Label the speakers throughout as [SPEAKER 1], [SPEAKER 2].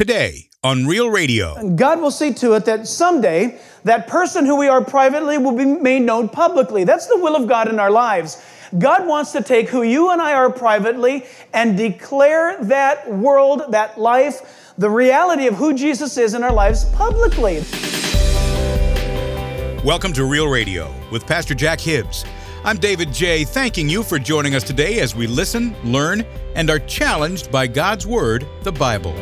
[SPEAKER 1] today on Real Radio.
[SPEAKER 2] God will see to it that someday that person who we are privately will be made known publicly. That's the will of God in our lives. God wants to take who you and I are privately and declare that world, that life, the reality of who Jesus is in our lives publicly.
[SPEAKER 1] Welcome to Real Radio with Pastor Jack Hibbs. I'm David J., thanking you for joining us today as we listen, learn, and are challenged by God's Word, the Bible.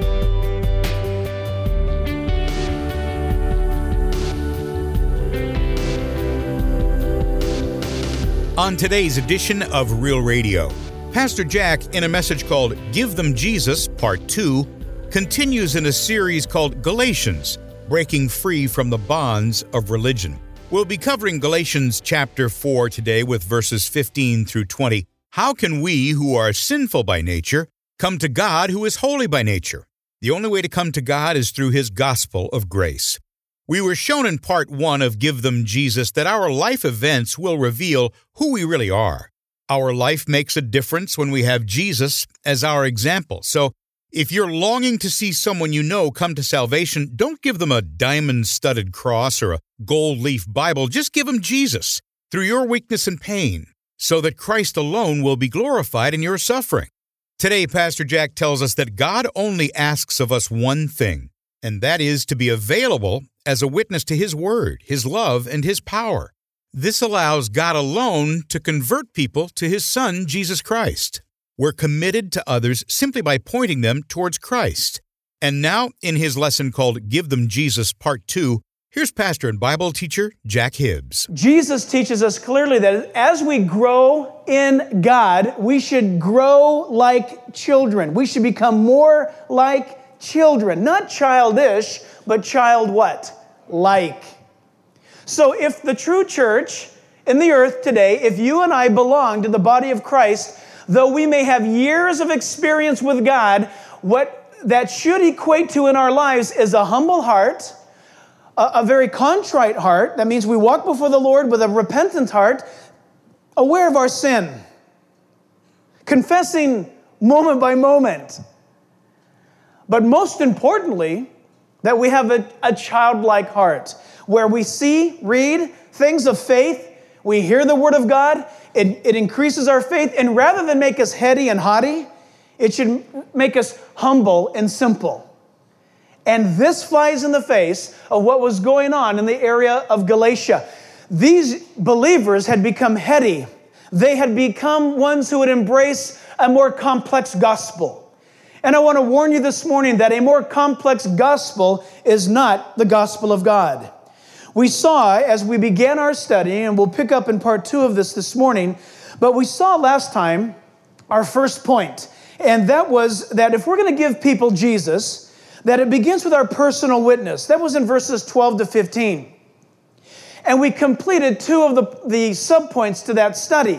[SPEAKER 1] On today's edition of Real Radio, Pastor Jack, in a message called Give Them Jesus, Part 2, continues in a series called Galatians, Breaking Free from the Bonds of Religion. We'll be covering Galatians chapter 4 today with verses 15 through 20. How can we, who are sinful by nature, come to God who is holy by nature? The only way to come to God is through His gospel of grace. We were shown in part 1 of Give Them Jesus that our life events will reveal who we really are. Our life makes a difference when we have Jesus as our example. So, if you're longing to see someone you know come to salvation, don't give them a diamond-studded cross or a gold-leaf Bible. Just give them Jesus through your weakness and pain, so that Christ alone will be glorified in your suffering. Today, Pastor Jack tells us that God only asks of us one thing, and that is to be available as a witness to His Word, His love, and His power. This allows God alone to convert people to His Son, Jesus Christ. We're committed to others simply by pointing them towards Christ. And now, in his lesson called Give Them Jesus, Part 2, here's pastor and Bible teacher Jack Hibbs.
[SPEAKER 2] Jesus teaches us clearly that as we grow in God, we should grow like children. We should become more like children. Not childish, but child what? Like. So if the true church in the earth today, if you and I belong to the body of Christ, though we may have years of experience with God, what that should equate to in our lives is a humble heart, a very contrite heart. That means we walk before the Lord with a repentant heart, aware of our sin, confessing moment by moment. But most importantly, that we have a childlike heart, where we see, read things of faith, we hear the Word of God, it increases our faith, and rather than make us heady and haughty, it should make us humble and simple. And this flies in the face of what was going on in the area of Galatia. These believers had become heady. They had become ones who would embrace a more complex gospel. And I want to warn you this morning that a more complex gospel is not the gospel of God. We saw, as we began our study, and we'll pick up in part 2 of this morning, but we saw last time our first point, and that was that if we're going to give people Jesus, that it begins with our personal witness. That was in verses 12 to 15. And we completed 2 of the subpoints to that study.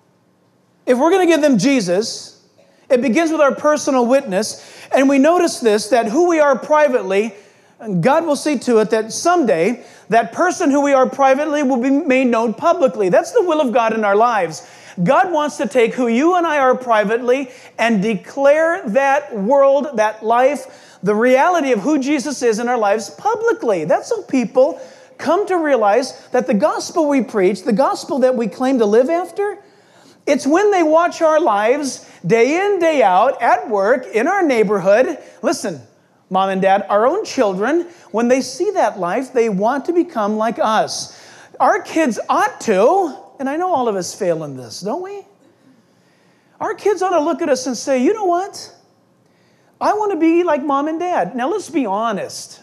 [SPEAKER 2] If we're going to give them Jesus, it begins with our personal witness, and we notice this, that who we are privately, God will see to it that someday that person who we are privately will be made known publicly. That's the will of God in our lives. God wants to take who you and I are privately and declare that world, that life, the reality of who Jesus is in our lives publicly. That's how people come to realize that the gospel we preach, the gospel that we claim to live after, it's when they watch our lives day in, day out, at work, in our neighborhood. Listen, Mom and Dad, our own children, when they see that life, they want to become like us. Our kids ought to, and I know all of us fail in this, don't we? Our kids ought to look at us and say, you know what? I want to be like Mom and Dad. Now, let's be honest.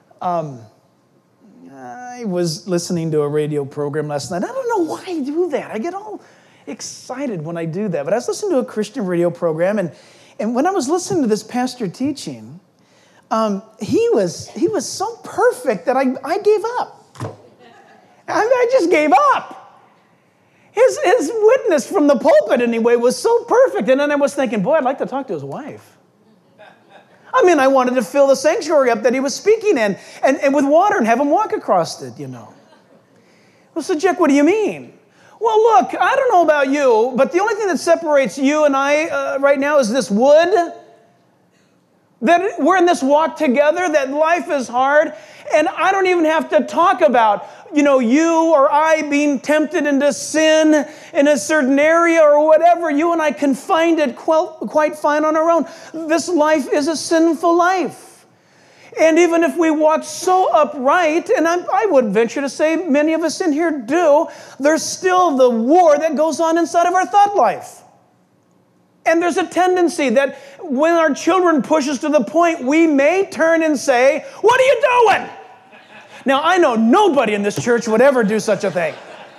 [SPEAKER 2] I was listening to a radio program last night. I don't know why I do that. I get all excited when I do that. But I was listening to a Christian radio program, and when I was listening to this pastor teaching, he was so perfect that I gave up. I just gave up. His witness from the pulpit, anyway, was so perfect. And then I was thinking, boy, I'd like to talk to his wife. I mean, I wanted to fill the sanctuary up that he was speaking in and with water and have him walk across it, you know. Well, so Jack, what do you mean? Well, look, I don't know about you, but the only thing that separates you and I right now is this wood. That we're in this walk together, that life is hard, and I don't even have to talk about, you or I being tempted into sin in a certain area or whatever. You and I can find it quite fine on our own. This life is a sinful life. And even if we walk so upright, and I would venture to say many of us in here do, there's still the war that goes on inside of our thought life. And there's a tendency that when our children push us to the point, we may turn and say, "What are you doing?" Now, I know nobody in this church would ever do such a thing.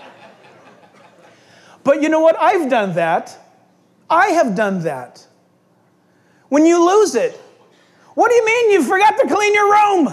[SPEAKER 2] But you know what? I've done that. I have done that. When you lose it, "What do you mean you forgot to clean your room?"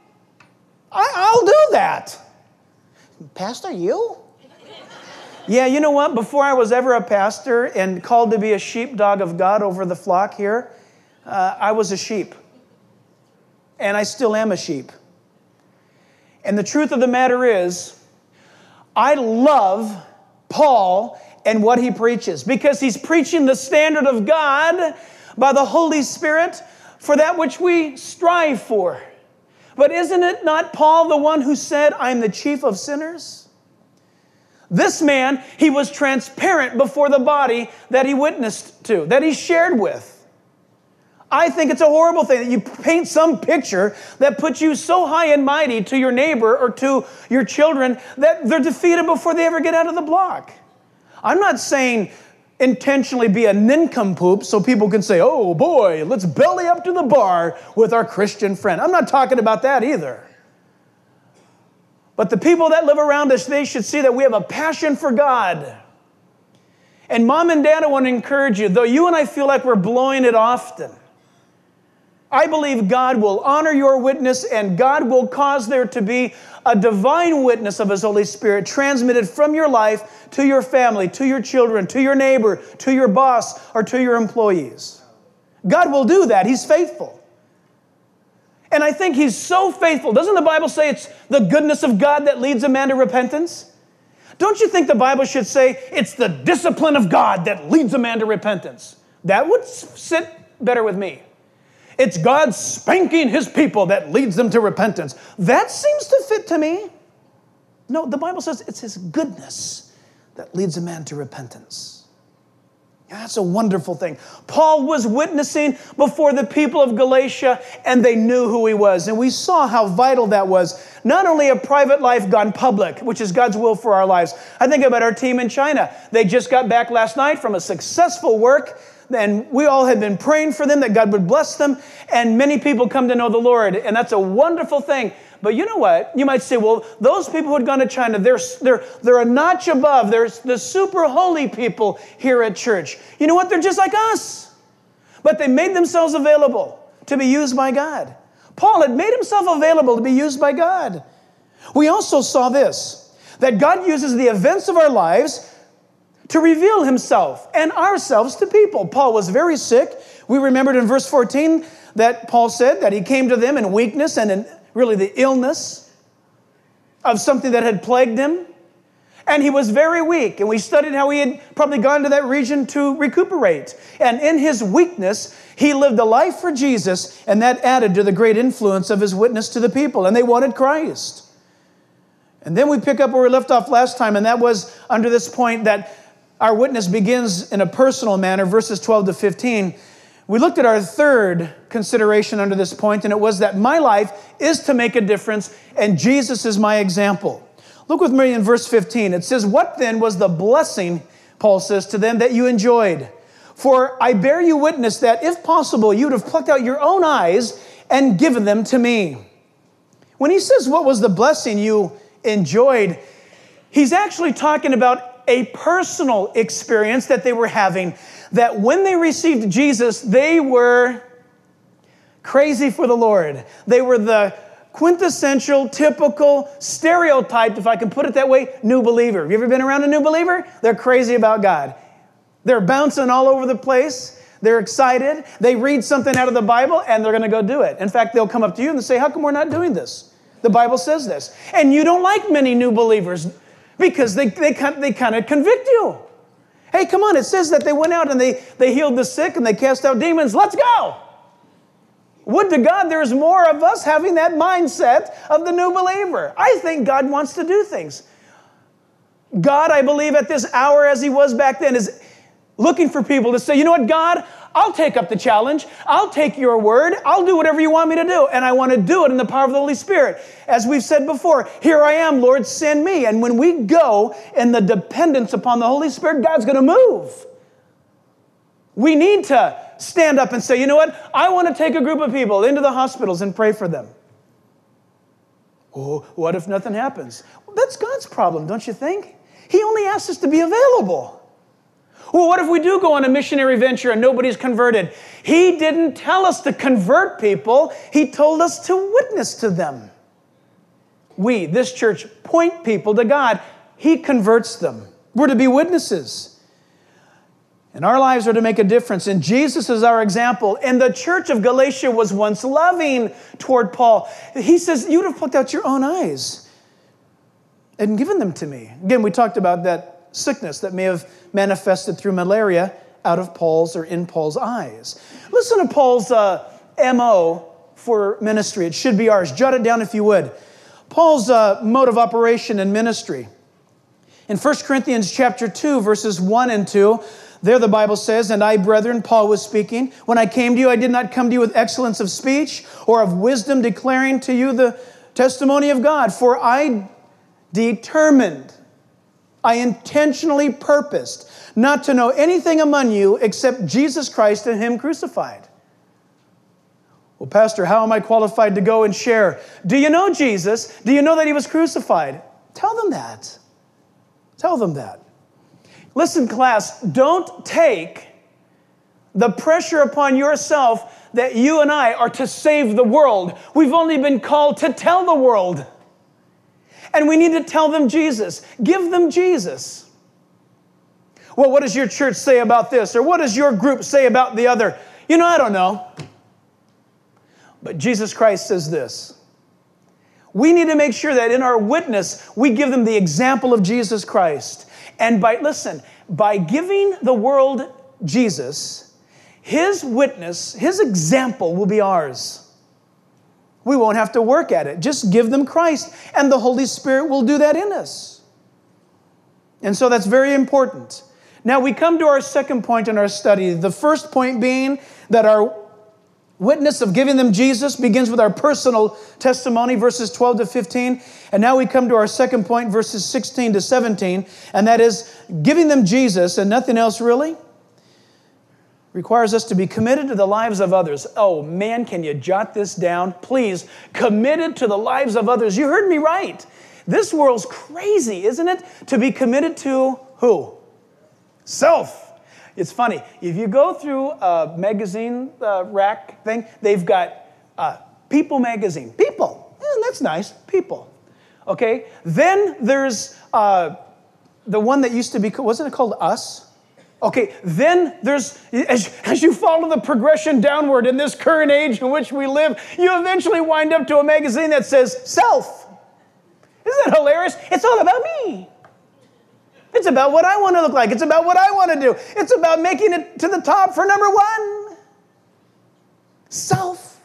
[SPEAKER 2] I'll do that. "Pastor, you?" Yeah, you know what? Before I was ever a pastor and called to be a sheepdog of God over the flock here, I was a sheep. And I still am a sheep. And the truth of the matter is, I love Paul and what he preaches, because he's preaching the standard of God by the Holy Spirit for that which we strive for. But isn't it not Paul the one who said, "I'm the chief of sinners"? This man, he was transparent before the body that he witnessed to, that he shared with. I think it's a horrible thing that you paint some picture that puts you so high and mighty to your neighbor or to your children that they're defeated before they ever get out of the block. I'm not saying intentionally be a nincompoop so people can say, "Oh boy, let's belly up to the bar with our Christian friend." I'm not talking about that either. But the people that live around us, they should see that we have a passion for God. And Mom and Dad, I want to encourage you, though you and I feel like we're blowing it often, I believe God will honor your witness, and God will cause there to be a divine witness of His Holy Spirit transmitted from your life to your family, to your children, to your neighbor, to your boss, or to your employees. God will do that. He's faithful. And I think He's so faithful. Doesn't the Bible say it's the goodness of God that leads a man to repentance? Don't you think the Bible should say it's the discipline of God that leads a man to repentance? That would sit better with me. It's God spanking His people that leads them to repentance. That seems to fit to me. No, the Bible says it's His goodness that leads a man to repentance. That's a wonderful thing. Paul was witnessing before the people of Galatia, and they knew who he was. And we saw how vital that was. Not only a private life gone public, which is God's will for our lives. I think about our team in China. They just got back last night from a successful work, and we all had been praying for them that God would bless them, and many people come to know the Lord, and that's a wonderful thing. But you know what? You might say, well, those people who had gone to China, they're a notch above. There's the super holy people here at church. You know what? They're just like us. But they made themselves available to be used by God. Paul had made himself available to be used by God. We also saw this, that God uses the events of our lives to reveal Himself and ourselves to people. Paul was very sick. We remembered in verse 14 that Paul said that he came to them in weakness and in really the illness of something that had plagued him. And he was very weak. And we studied how he had probably gone to that region to recuperate. And in his weakness, he lived a life for Jesus, and that added to the great influence of his witness to the people. And they wanted Christ. And then we pick up where we left off last time, and that was under this point that our witness begins in a personal manner, verses 12 to 15. We looked at our third consideration under this point, and it was that my life is to make a difference, and Jesus is my example. Look with me in verse 15. It says, "What then was the blessing," Paul says to them, "that you enjoyed? For I bear you witness that, if possible, you would have plucked out your own eyes and given them to me." When he says, what was the blessing you enjoyed, he's actually talking about a personal experience that they were having, that when they received Jesus, they were crazy for the Lord. They were the quintessential, typical, stereotyped, if I can put it that way, new believer. Have you ever been around a new believer? They're crazy about God. They're bouncing all over the place. They're excited. They read something out of the Bible, and they're going to go do it. In fact, they'll come up to you and say, "How come we're not doing this? The Bible says this." And you don't like many new believers because they kind of convict you. Hey, come on, it says that they went out and they healed the sick and they cast out demons. Let's go. Would to God there's more of us having that mindset of the new believer. I think God wants to do things. God, I believe at this hour as he was back then, is looking for people to say, you know what, God, I'll take up the challenge. I'll take your word. I'll do whatever you want me to do. And I want to do it in the power of the Holy Spirit. As we've said before, here I am, Lord, send me. And when we go in the dependence upon the Holy Spirit, God's going to move. We need to stand up and say, you know what? I want to take a group of people into the hospitals and pray for them. Oh, what if nothing happens? Well, that's God's problem, don't you think? He only asks us to be available. Well, what if we do go on a missionary venture and nobody's converted? He didn't tell us to convert people. He told us to witness to them. We, this church, point people to God. He converts them. We're to be witnesses. And our lives are to make a difference. And Jesus is our example. And the church of Galatia was once loving toward Paul. He says, you'd have plucked out your own eyes and given them to me. Again, we talked about that sickness that may have manifested through malaria out of Paul's or in Paul's eyes. Listen to Paul's MO for ministry. It should be ours. Jot it down if you would. Paul's mode of operation in ministry. In 1 Corinthians chapter 2, verses 1 and 2, there the Bible says, and I, brethren, Paul was speaking, when I came to you, I did not come to you with excellence of speech or of wisdom, declaring to you the testimony of God. For I determined, I intentionally purposed not to know anything among you except Jesus Christ and Him crucified. Well, Pastor, how am I qualified to go and share? Do you know Jesus? Do you know that He was crucified? Tell them that. Tell them that. Listen, class, don't take the pressure upon yourself that you and I are to save the world. We've only been called to tell the world. And we need to tell them Jesus. Give them Jesus. Well, what does your church say about this? Or what does your group say about the other? You know, I don't know. But Jesus Christ says this. We need to make sure that in our witness, we give them the example of Jesus Christ. And by giving the world Jesus, His witness, His example will be ours. We won't have to work at it. Just give them Christ, and the Holy Spirit will do that in us. And so that's very important. Now we come to our second point in our study. The first point being that our witness of giving them Jesus begins with our personal testimony, verses 12 to 15. And now we come to our second point, verses 16 to 17. And that is giving them Jesus and nothing else really requires us to be committed to the lives of others. Oh man, can you jot this down? Please, committed to the lives of others. You heard me right. This world's crazy, isn't it? To be committed to who? Self. It's funny. If you go through a magazine rack thing, they've got People magazine. People. That's nice. People. Okay. Then there's the one that used to be, wasn't it called Us? Okay. Then there's, as you follow the progression downward in this current age in which we live, you eventually wind up to a magazine that says Self. Isn't that hilarious? It's all about me. It's about what I want to look like. It's about what I want to do. It's about making it to the top for number one. Self.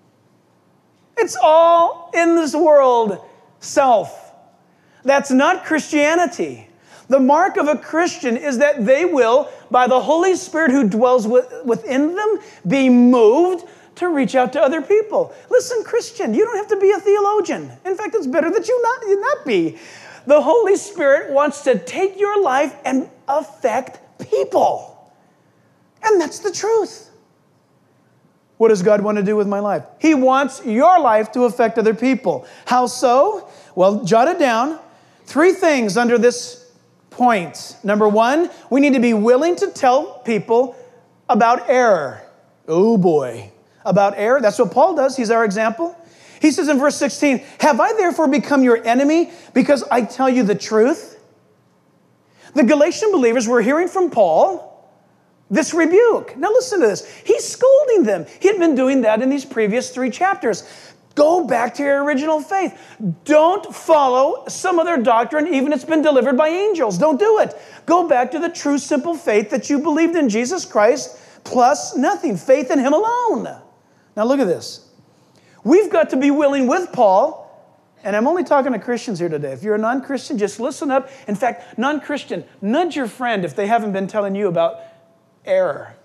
[SPEAKER 2] It's all in this world. Self. That's not Christianity. The mark of a Christian is that they will, by the Holy Spirit who dwells within them, be moved to reach out to other people. Listen, Christian, you don't have to be a theologian. In fact, it's better that you not be. The Holy Spirit wants to take your life and affect people. And that's the truth. What does God want to do with my life? He wants your life to affect other people. How so? Well, jot it down. 3 things under this point. Number 1, we need to be willing to tell people about error. Oh boy. About error. That's what Paul does. He's our example. He says in verse 16, have I therefore become your enemy because I tell you the truth? The Galatian believers were hearing from Paul this rebuke. Now listen to this. He's scolding them. He had been doing that in these previous 3 chapters. Go back to your original faith. Don't follow some other doctrine, even if it's been delivered by angels. Don't do it. Go back to the true, simple faith that you believed in Jesus Christ plus nothing. Faith in Him alone. Now look at this. We've got to be willing with Paul, and I'm only talking to Christians here today. If you're a non-Christian, just listen up. In fact, non-Christian, nudge your friend if they haven't been telling you about error.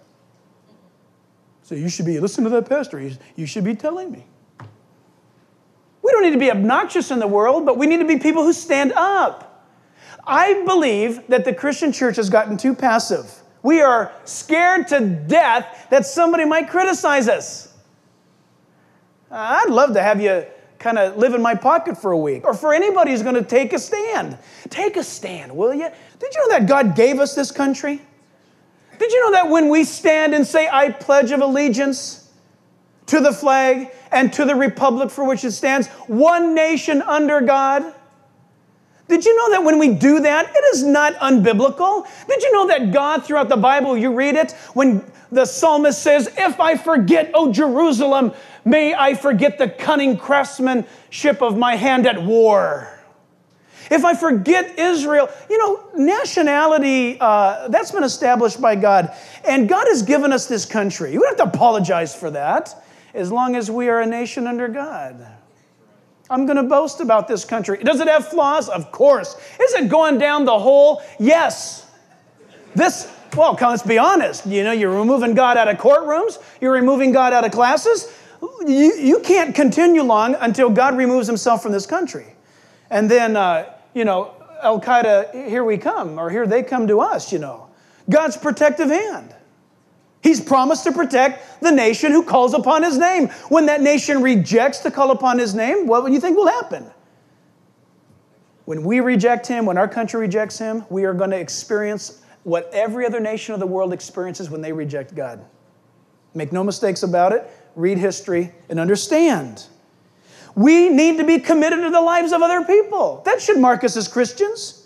[SPEAKER 2] So you should be, listen to that pastor. You should be telling me. We don't need to be obnoxious in the world, but we need to be people who stand up. I believe that the Christian church has gotten too passive. We are scared to death that somebody might criticize us. I'd love to have you kind of live in my pocket for a week, or for anybody who's going to take a stand. Take a stand, will you? Did you know that God gave us this country? Did you know that when we stand and say, I pledge of allegiance to the flag and to the republic for which it stands, one nation under God? Did you know that when we do that, it is not unbiblical? Did you know that God, throughout the Bible, you read it, when the psalmist says, if I forget, O Jerusalem, may I forget the cunning craftsmanship of my hand at war. If I forget Israel, nationality, that's been established by God. And God has given us this country. You don't have to apologize for that, as long as we are a nation under God. I'm going to boast about this country. Does it have flaws? Of course. Is it going down the hole? Yes. Let's be honest. You're removing God out of courtrooms. You're removing God out of classes. You can't continue long until God removes himself from this country. And then, Al-Qaeda, here we come, or here they come to us, God's protective hand. He's promised to protect the nation who calls upon his name. When that nation rejects to call upon his name, what do you think will happen? When we reject him, when our country rejects him, we are going to experience what every other nation of the world experiences when they reject God. Make no mistakes about it. Read history and understand. We need to be committed to the lives of other people. That should mark us as Christians.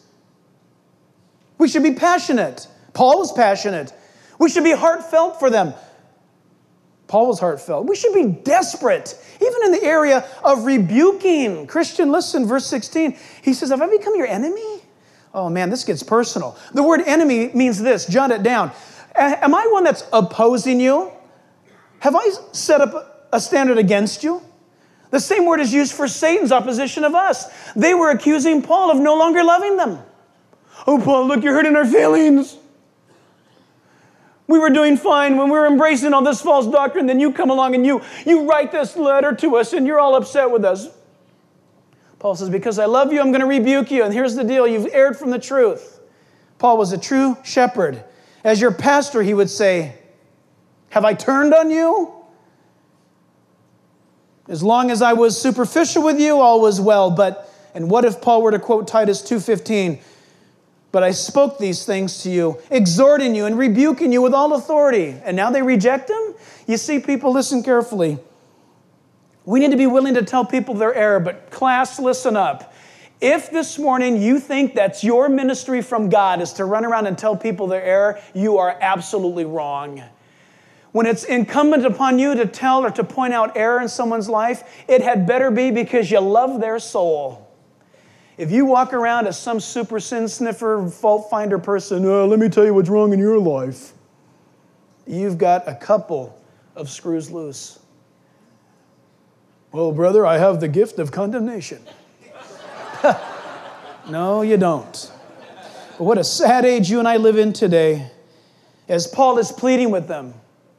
[SPEAKER 2] We should be passionate. Paul was passionate. We should be heartfelt for them. Paul was heartfelt. We should be desperate, even in the area of rebuking. Christian, listen, verse 16. He says, have I become your enemy? Oh man, this gets personal. The word enemy means this. Jot it down. Am I one that's opposing you? Have I set up a standard against you? The same word is used for Satan's opposition of us. They were accusing Paul of no longer loving them. Oh, Paul, look, you're hurting our feelings. We were doing fine when we were embracing all this false doctrine. Then you come along and you write this letter to us and you're all upset with us. Paul says, because I love you, I'm going to rebuke you. And here's the deal. You've erred from the truth. Paul was a true shepherd. As your pastor, he would say, have I turned on you? As long as I was superficial with you, all was well. And what if Paul were to quote Titus 2:15? But I spoke these things to you, exhorting you and rebuking you with all authority. And now they reject him? You see, people, listen carefully. We need to be willing to tell people their error, but class, listen up. If this morning you think that's your ministry from God is to run around and tell people their error, you are absolutely wrong. When it's incumbent upon you to tell or to point out error in someone's life, it had better be because you love their soul. If you walk around as some super sin sniffer, fault finder person, let me tell you what's wrong in your life, you've got a couple of screws loose. Well, brother, I have the gift of condemnation. No, you don't. But what a sad age you and I live in today, as Paul is pleading with them.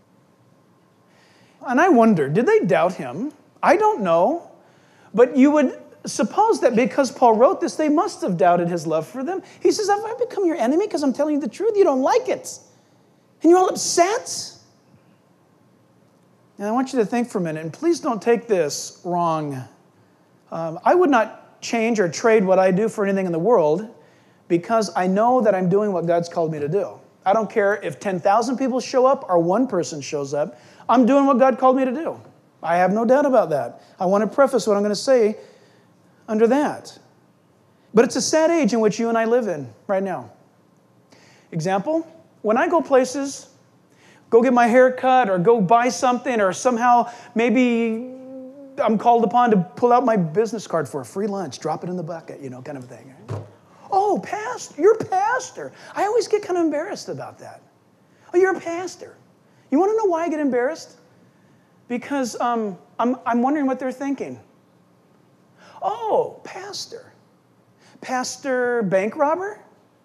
[SPEAKER 2] And I wonder, did they doubt him? I don't know. But you would suppose that because Paul wrote this, they must have doubted his love for them. He says, have I become your enemy because I'm telling you the truth? You don't like it. And you're all upset? And I want you to think for a minute, and please don't take this wrong. I would not change or trade what I do for anything in the world because I know that I'm doing what God's called me to do. I don't care if 10,000 people show up or one person shows up. I'm doing what God called me to do. I have no doubt about that. I want to preface what I'm going to say under that. But it's a sad age in which you and I live in right now. Example, when I go places, go get my hair cut or go buy something or somehow maybe I'm called upon to pull out my business card for a free lunch, drop it in the bucket, kind of thing. Oh, pastor, you're a pastor. I always get kind of embarrassed about that. Oh, you're a pastor. You want to know why I get embarrassed? Because I'm wondering what they're thinking. Oh, pastor. Pastor bank robber?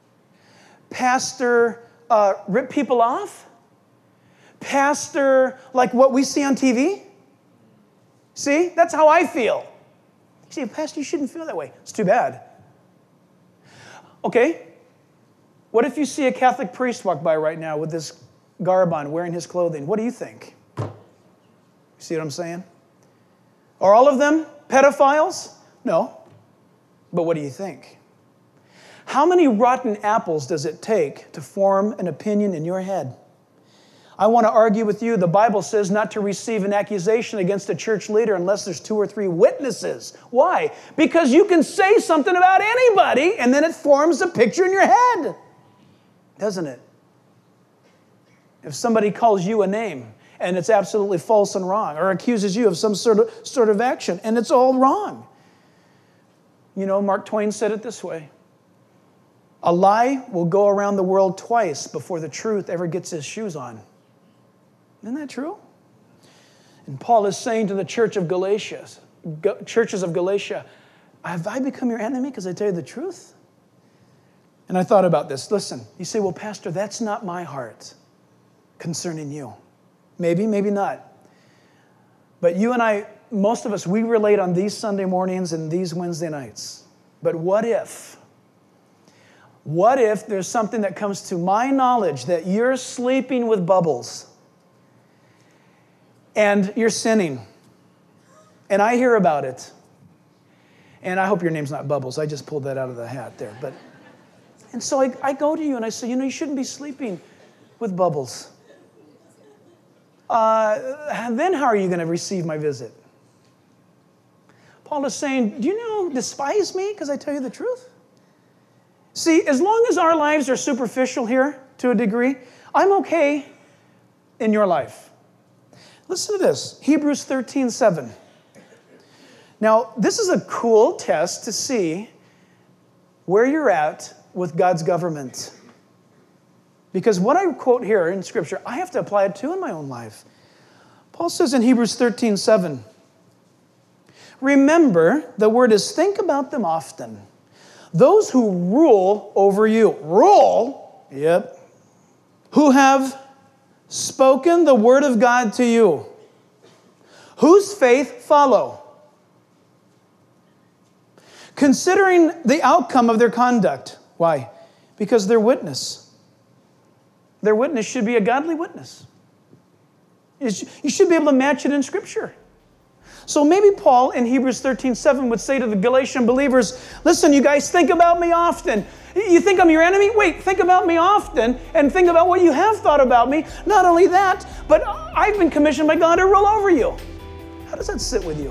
[SPEAKER 2] Pastor rip people off? Pastor like what we see on TV? See, that's how I feel. You say, Pastor, you shouldn't feel that way. It's too bad. Okay, what if you see a Catholic priest walk by right now with this garb on, wearing his clothing? What do you think? You see what I'm saying? Are all of them pedophiles? No. But what do you think? How many rotten apples does it take to form an opinion in your head? I want to argue with you. The Bible says not to receive an accusation against a church leader unless there's 2 or 3 witnesses. Why? Because you can say something about anybody and then it forms a picture in your head. Doesn't it? If somebody calls you a name and it's absolutely false and wrong, or accuses you of some sort of action and it's all wrong. You know, Mark Twain said it this way. A lie will go around the world twice before the truth ever gets his shoes on. Isn't that true? And Paul is saying to the churches of Galatia, have I become your enemy because I tell you the truth? And I thought about this. Listen, you say, well, Pastor, that's not my heart concerning you. Maybe, maybe not. But you and I, most of us, we relate on these Sunday mornings and these Wednesday nights. But what if there's something that comes to my knowledge that you're sleeping with Bubbles and you're sinning, and I hear about it, and I hope your name's not Bubbles. I just pulled that out of the hat there. And so I go to you and I say, you shouldn't be sleeping with Bubbles. Then how are you going to receive my visit? Paul is saying, do you despise me because I tell you the truth? See, as long as our lives are superficial here to a degree, I'm okay in your life. Listen to this, Hebrews 13:7. Now, this is a cool test to see where you're at with God's government. Because what I quote here in Scripture, I have to apply it too in my own life. Paul says in Hebrews 13:7, remember, the word is think about them often. Those who rule over you, who have spoken the word of God to you, whose faith follow, considering the outcome of their conduct. Why? Because their witness should be a godly witness. You should be able to match it in Scripture. So maybe Paul in Hebrews 13:7 would say to the Galatian believers, listen, you guys, think about me often. You think I'm your enemy? Wait, think about me often and think about what you have thought about me. Not only that, but I've been commissioned by God to rule over you. How does that sit with you?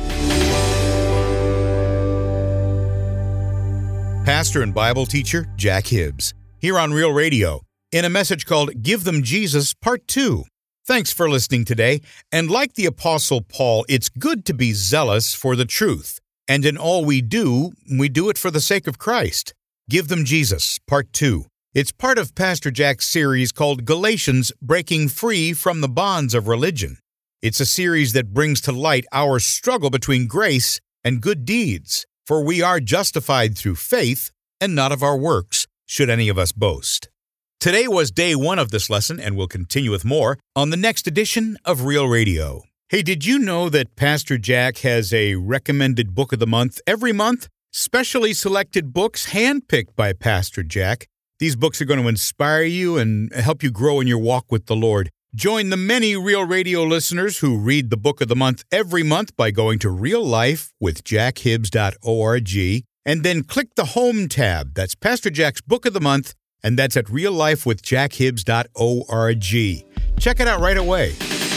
[SPEAKER 1] Pastor and Bible teacher Jack Hibbs, here on Real Radio, in a message called Give Them Jesus, Part 2. Thanks for listening today, and like the Apostle Paul, it's good to be zealous for the truth, and in all we do it for the sake of Christ. Give Them Jesus, Part 2. It's part of Pastor Jack's series called Galatians, Breaking Free from the Bonds of Religion. It's a series that brings to light our struggle between grace and good deeds, for we are justified through faith and not of our works, should any of us boast. Today was day 1 of this lesson, and we'll continue with more on the next edition of Real Radio. Hey, did you know that Pastor Jack has a recommended book of the month every month? Specially selected books handpicked by Pastor Jack. These books are going to inspire you and help you grow in your walk with the Lord. Join the many Real Radio listeners who read the book of the month every month by going to reallifewithjackhibbs.org and then click the Home tab. That's Pastor Jack's Book of the Month, and that's at reallifewithjackhibbs.org. Check it out right away.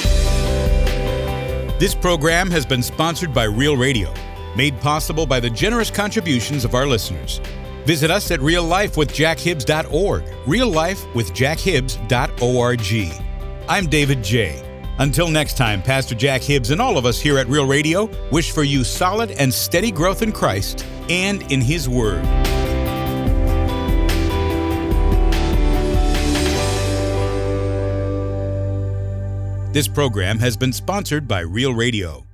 [SPEAKER 1] This program has been sponsored by Real Radio, made possible by the generous contributions of our listeners. Visit us at reallifewithjackhibbs.org, reallifewithjackhibbs.org. I'm David J. Until next time, Pastor Jack Hibbs and all of us here at Real Radio wish for you solid and steady growth in Christ and in His Word. This program has been sponsored by Real Radio.